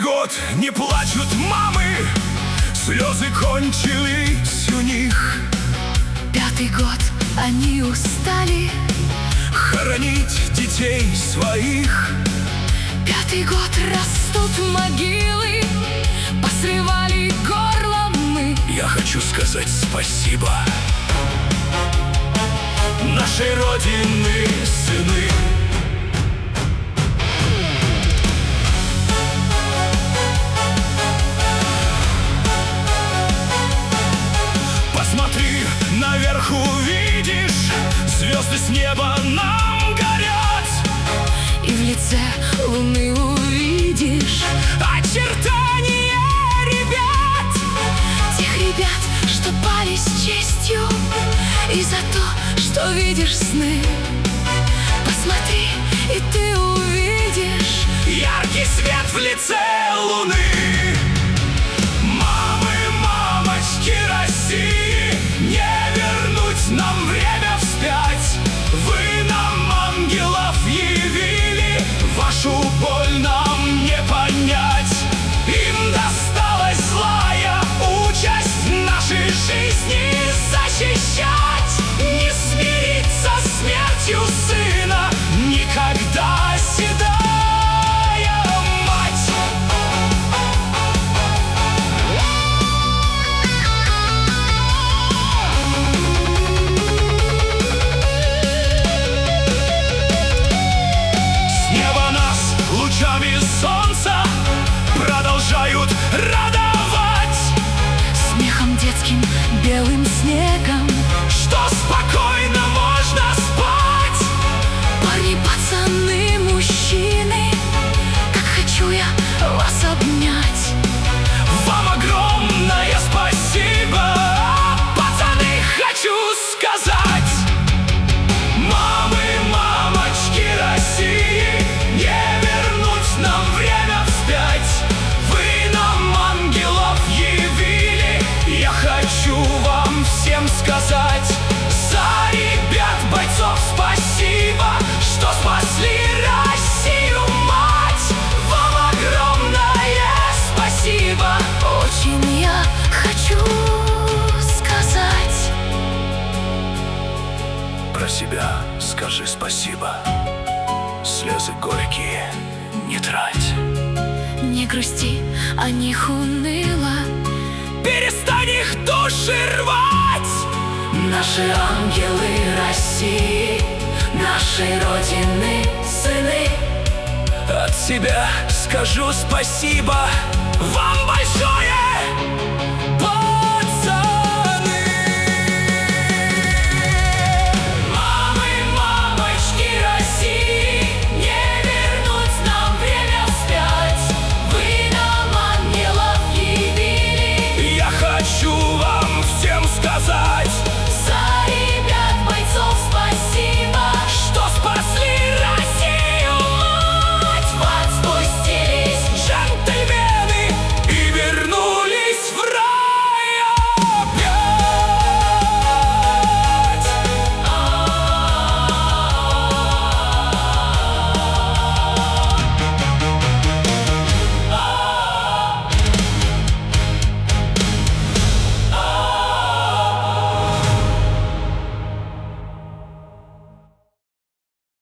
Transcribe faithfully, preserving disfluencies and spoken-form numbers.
год не плачут мамы, слезы кончились у них. Пятый год они устали хоронить детей своих. Пятый год растут могилы, посрывали горло мы. Я хочу сказать спасибо нашей Родины сыны. Посмотри наверх, увидишь, звезды с неба нам горят. И в лице луны увидишь очертания ребят. Тех ребят, что пали с честью, и за то, что видишь сны. Посмотри, и ты увидишь яркий свет в лице луны. Мамы, мамочки России, не вернуть нам время вспять. Вы нам ангелов явили, вашу боль нам не понять. Им досталась злая участь нашей жизни защищать. Не смириться с смертью сына, никогда седая мать. С неба нас лучами солнца продолжают радовать. смехом детским, белым снегом, что спокойно можно спать. Парни, пацаны, мужчины, как хочу я вас обнять. Вам огромное спасибо, пацаны, хочу сказать. Мамы, мамочки России, не вернуть нам время вспять. Вы нам ангелов явили, я хочу вам всем сказать. За ребят, бойцов спасибо, что спасли Россию, мать. Вам огромное спасибо. Очень я хочу сказать. Про себя скажи спасибо. Слезы горькие не трать. Не грусти о них уныло, Перестань их души рвать. наши ангелы России, нашей Родины сыны. От себя скажу спасибо вам большое.